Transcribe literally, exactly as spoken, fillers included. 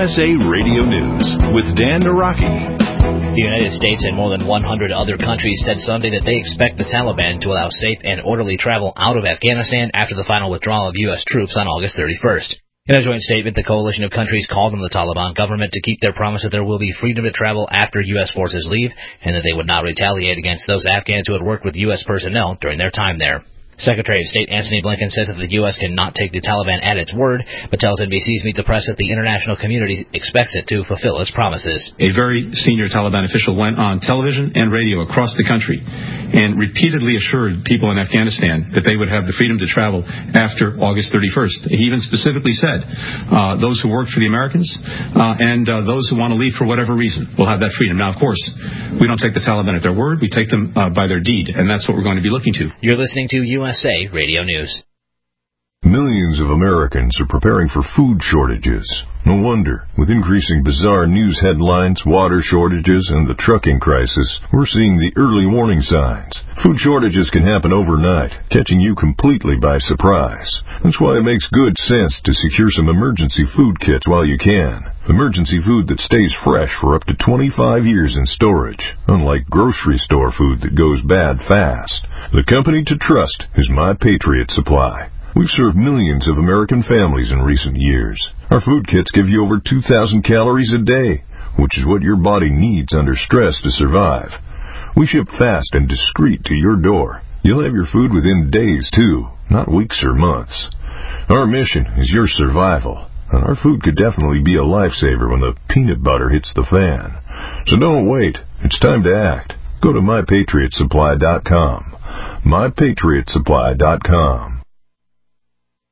S A Radio News with Dan Naraki. The United States and more than one hundred other countries said Sunday that they expect the Taliban to allow safe and orderly travel out of Afghanistan after the final withdrawal of U S troops on August thirty-first. In a joint statement, the coalition of countries called on the Taliban government to keep their promise that there will be freedom to travel after U S forces leave and that they would not retaliate against those Afghans who had worked with U S personnel during their time there. Secretary of State Antony Blinken says that the U S cannot take the Taliban at its word, but tells N B C's Meet the Press that the international community expects it to fulfill its promises. A very senior Taliban official went on television and radio across the country and repeatedly assured people in Afghanistan that they would have the freedom to travel after August thirty-first. He even specifically said uh, those who work for the Americans uh, and uh, those who want to leave for whatever reason will have that freedom. Now, of course, we don't take the Taliban at their word. We take them uh, by their deed, and that's what we're going to be looking to. You're listening to U S A Radio News. Millions of Americans are preparing for food shortages. No wonder. With increasing bizarre news headlines, water shortages, and the trucking crisis, we're seeing the early warning signs. Food shortages can happen overnight, catching you completely by surprise. That's why it makes good sense to secure some emergency food kits while you can. Emergency food that stays fresh for up to twenty-five years in storage, unlike grocery store food that goes bad fast. The company to trust is My Patriot Supply. We've served millions of American families in recent years. Our food kits give you over two thousand calories a day, which is what your body needs under stress to survive. We ship fast and discreet to your door. You'll have your food within days, too, not weeks or months. Our mission is your survival, and our food could definitely be a lifesaver when the peanut butter hits the fan. So don't wait. It's time to act. Go to my patriot supply dot com. my patriot supply dot com.